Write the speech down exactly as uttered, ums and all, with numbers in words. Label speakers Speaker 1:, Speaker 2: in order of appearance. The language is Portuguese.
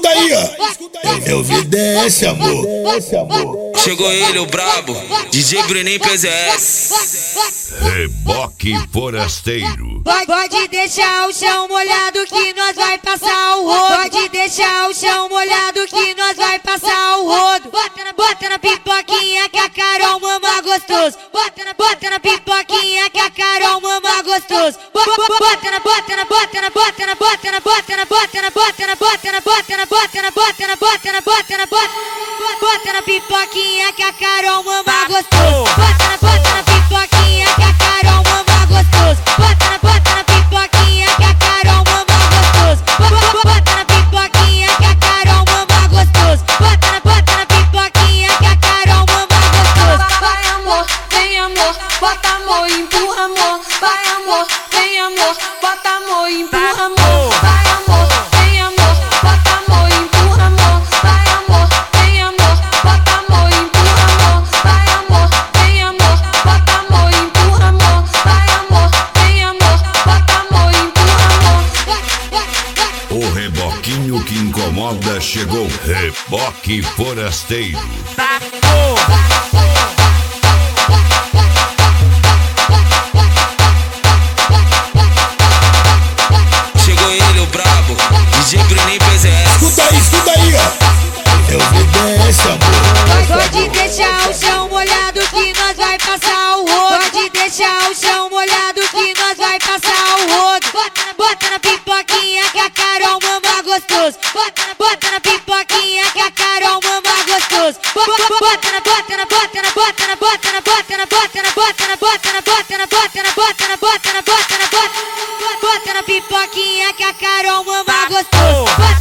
Speaker 1: escuta aí, ó. Eu vi desce, amor. Desce, amor.
Speaker 2: Chegou ele, o brabo, D J Bruninho P Z S.
Speaker 3: Reboque forasteiro.
Speaker 4: Pode deixar o chão molhado que nós vai passar o rodo. Pode deixar o chão molhado que nós vai passar o rodo. Bota na, bota na pipoquinha que a Carol mama gostoso. Bota na, bota na pipoquinha que a Carol mama gostoso. Bota na, bota na, bota na, bota na, bota na, bota na, bota na, bota na, bota na, bota na, bota na, bota na, bota na, bota na, bota bota na pipoquinha que a Carol mama gostoso. Bota na, bota na pipoquinha que a Carol mama gostoso. Bota na, bota na pipoquinha que a Carol mama gostoso. Bota na pipoquinha que a Carol mama gostoso. Bota na, bota na pipoquinha que a Carol mama gostoso.
Speaker 5: Vai amor, vem amor, bota amor, empurra amor. Vai amor, vem amor, bota amor, empurra amor. Vai amor, vem amor, bota amor, empurra amor. Vai amor, vem amor, bota amor, empurra amor. Vai amor, vem amor, bota amor, empurra amor. Vai amor, vem amor, bota amor, empurra amor.
Speaker 3: O reboquinho que incomoda chegou. Reboque forasteiro.
Speaker 2: Chegou ele, o brabo, D J Bruninho P Z S.
Speaker 1: Escuta aí, escuta aí, ó. Eu vi desce, amor.
Speaker 4: Pode deixar o chão molhado que nós vai passar o rodo. Pode deixar o chão molhado que nós vai passar o rodo. Bota na, bota na pipoquinha que a Carol mama gostoso. Bota na, bota na pipoquinha que a Carol mama gostoso. Bota na, bota na, bota na, bota na, bota na, bota na, bota na, bota na, bota na, bota na, bota na, bota na, bota na, bota na, bota na, bota na pipoquinha que a Carol mama gostoso.